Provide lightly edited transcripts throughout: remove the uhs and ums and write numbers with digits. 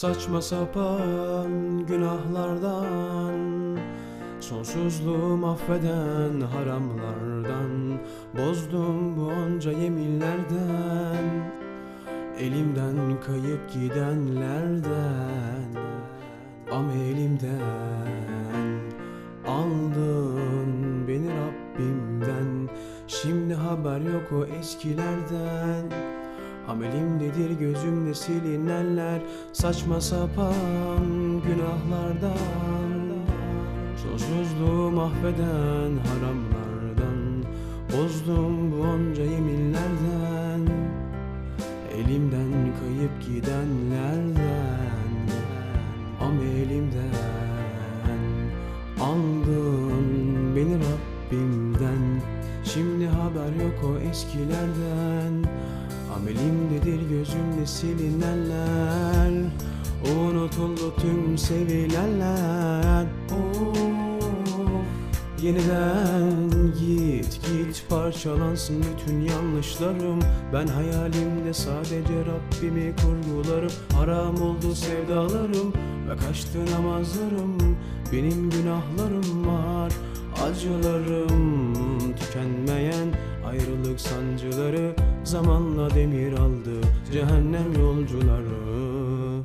Saçma sapan günahlardan, sonsuzluğu mahveden haramlardan, bozdum bu onca yeminlerden, elimden kayıp gidenlerden, amelimden aldın beni Rabbimden. Şimdi haber yok o eskilerden. Amelimdedir gözümde silinenler, saçma sapan günahlardan, sonsuzluğu mahveden haramlardan, bozdum bu onca yeminlerden, elimden kayıp gidenlerden, amelimden aldın beni Rabbimden. Şimdi haber yok o eskilerden. Amelimdedir gözümde silinenler, unutuldu tüm sevilenler. Of, yeniden git parçalansın bütün yanlışlarım. Ben hayalimde sadece Rabbimi kurgularım. Haram oldu sevdalarım ve kaçtı namazlarım. Benim günahlarım var, acılarım tükenmeyen, ayrılık sancıları zamanla demir aldı cehennem yolcuları.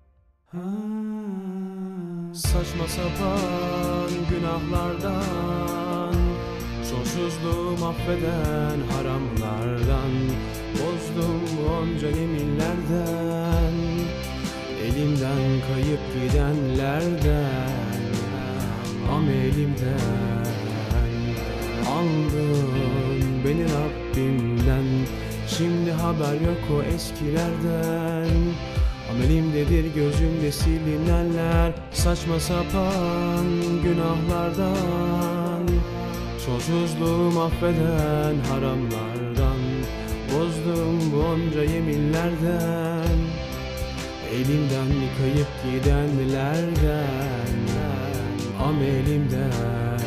Saçma sapan günahlardan, sonsuzluğu mahveden haramlardan, bozdum bu onca yeminlerden, elimden kayıp gidenlerden, amelimden aldın beni Rabbimden. Şimdi haber yok o eskilerden. Amelimdedir gözümde silinenler, saçma sapan günahlardan, sonsuzluğu mahveden haramlardan, bozdum bu onca yeminlerden, elimden kayıp gidenlerden, amelimden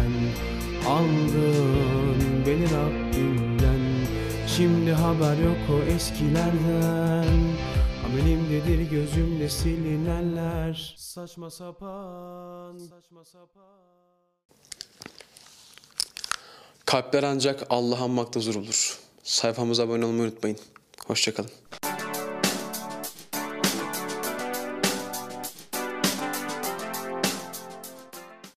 aldın beni Rabbimden. Şimdi haber yok o eskilerden. Amelimdedir gözümde silinenler, saçma sapan. Kalpler ancak Allah'ı anmakta zor olur. Sayfamıza abone olmayı unutmayın. Hoşça kalın.